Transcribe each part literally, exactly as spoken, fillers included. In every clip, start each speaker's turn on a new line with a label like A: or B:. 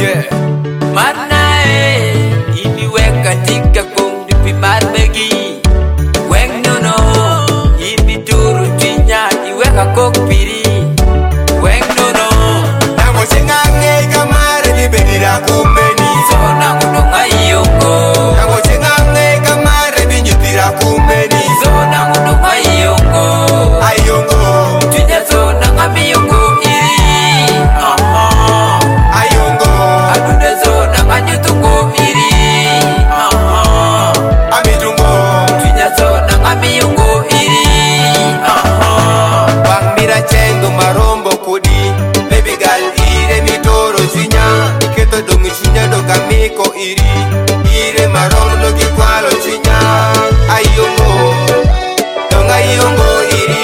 A: Yeah. Manae, imiweka tika kumdupi marbegi. Weng nono, imi turu tinya, iweka kokpiri. Weng nono,
B: nango chengange kamare ni benira kumeni.
A: so nango nonga iyongo.
B: Nango chengange kamare ni nyutira kumeni.
A: So nango nonga iyongo.
B: Ayongo,
A: Tinya so nanga miyongo iri. Aha.
B: ayongo,
A: Adude so nanga nyutungo iri. Aha.
B: amitungo.
A: Tinya so nanga miyongo iri. Aha.
B: Bang mira chengo marombo kudi. Baby girl ire mitoro zinya. Iketo dongi chunya do kamiko iri. Ire marombo do kikwalo zinya. Ayongo, donga ayongo iri.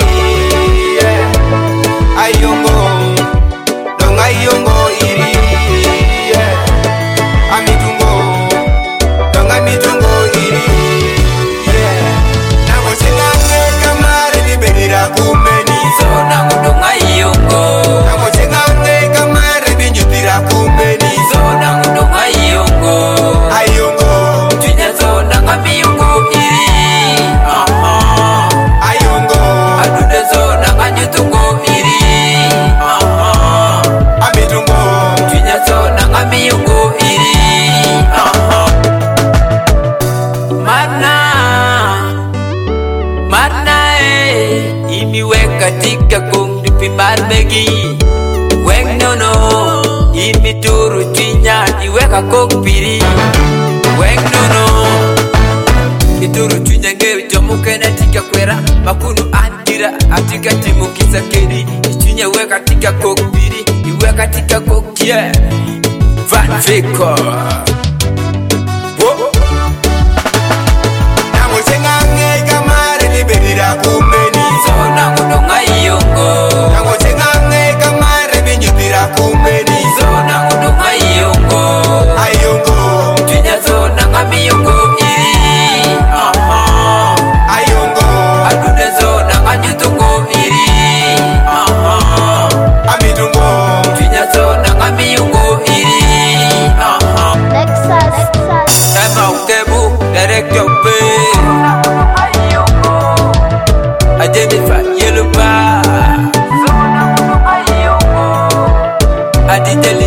B: Yeah. Ayongo, donga ayongo iri. Yeah. Amitungo, donga mitungo iri. Yeah. Nango chengange kamare ni benira kumeni.
A: So nango nonga iyongo.
B: Nango chengange kamare ni nyutira kumeni.
A: So nango nonga iyongo.
B: Ayongo,
A: Tinya so nanga miyongo iri. Aha.
B: ayongo,
A: Adude so nanga nyutungo iri. Aha.
B: amitungo.
A: Tinya so nanga miyongo iri. Aha. Mana, mana eh, imiweka tika kumdupi marbegi. Weng nono, imi turu tinya, iweka kokpiri. Weng nono, ituru tinya ngewe jomuke na tika kwera. Makunu andira, atika timu kisa kedi. Itinya weka tika kokpiri, iweka tika kokye. Van Vico. Whoa.
B: Nango chengange kamare ni benira kumeni.
A: So nango nonga iyongo.
B: Nango chengange kamare ni nyutira kumeni.
A: So nango nonga iyongo.
B: Ayongo,
A: Tinya so nanga miyongo iri. Aha.
B: ayongo,
A: Adude so nanga nyutungo iri. Aha.
B: amitungo.
A: Tinya so nanga miyongo iri. Aha.
C: Lexus, Lexus.
A: Emma Ukebu, director B. Jennifer Yeluba. Aditya